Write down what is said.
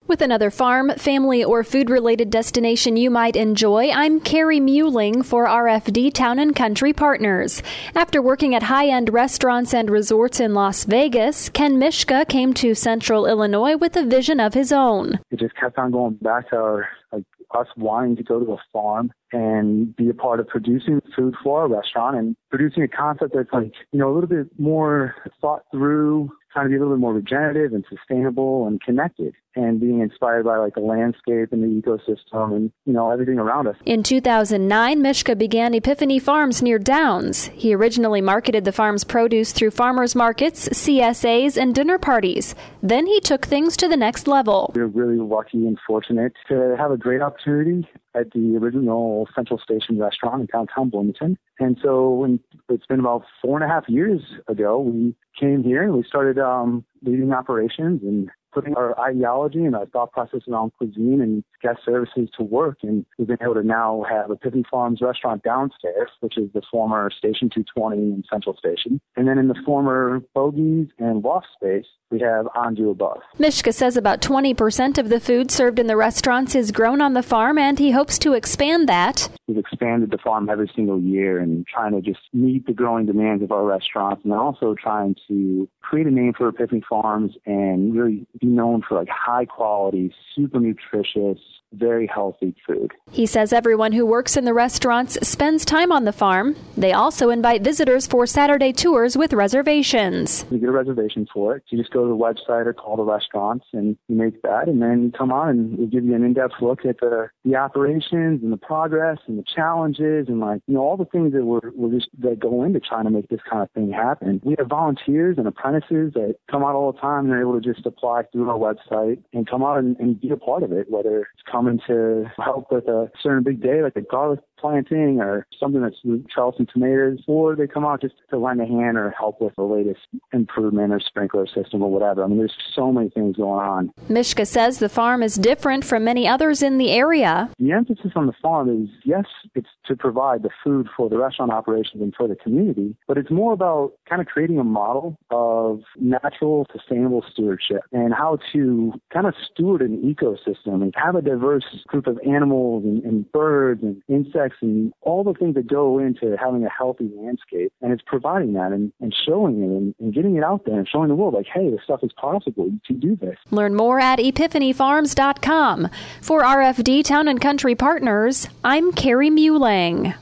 With another farm, family, or food-related destination you might enjoy, I'm Carrie Muehling for RFD Town and Country Partners. After working at high-end restaurants and resorts in Las Vegas, Ken Mishka came to Central Illinois with a vision of his own. It just kept on going back to us wanting to go to a farm and be a part of producing food for our restaurant and producing a concept that's a little bit more thought through, trying to be a little bit more regenerative and sustainable and connected, and being inspired by the landscape and the ecosystem and, everything around us. In 2009, Mishka began Epiphany Farms near Downs. He originally marketed the farm's produce through farmers markets, CSAs, and dinner parties. Then he took things to the next level. We're really lucky and fortunate to have a great opportunity at the original Central Station restaurant in downtown Bloomington. And so it's been about 4.5 years ago, we came here and we started leading operations and putting our ideology and our thought process around cuisine and guest services to work. And we've been able to now have Epiphany Farms restaurant downstairs, which is the former Station 220 in Central Station. And then in the former Bogies and Loft space, we have Anju above. Mishka says about 20% of the food served in the restaurants is grown on the farm, and he hopes to expand that. We've expanded the farm every single year and trying to just meet the growing demands of our restaurants, and then also trying to create a name for Epiphany Farms and really be known for high quality, super nutritious, very healthy food. He says everyone who works in the restaurants spends time on the farm. They also invite visitors for Saturday tours with reservations. You get a reservation for it. You just go to the website or call the restaurants and you make that, and then you come on and we give you an in-depth look at the operations and the progress and the challenges and all the things that go into trying to make this kind of thing happen. We have volunteers and apprentices that come out all the time, and they're able to just apply through our website and come out and be a part of it, whether it's coming to help with a certain big day like a garlic planting or something that's Charleston tomatoes, or they come out just to lend a hand or help with the latest improvement or sprinkler system or whatever. There's so many things going on. Mishka says the farm is different from many others in the area. The emphasis on the farm is, yes, it's to provide the food for the restaurant operations and for the community, but it's more about kind of creating a model of natural, sustainable stewardship and how to kind of steward an ecosystem and have a diverse group of animals and birds and insects and all the things that go into having a healthy landscape. And it's providing that and showing it and getting it out there and showing the world, hey, this stuff is possible. You can do this. Learn more at epiphanyfarms.com. For RFD Town and Country Partners, I'm Carrie Muehling.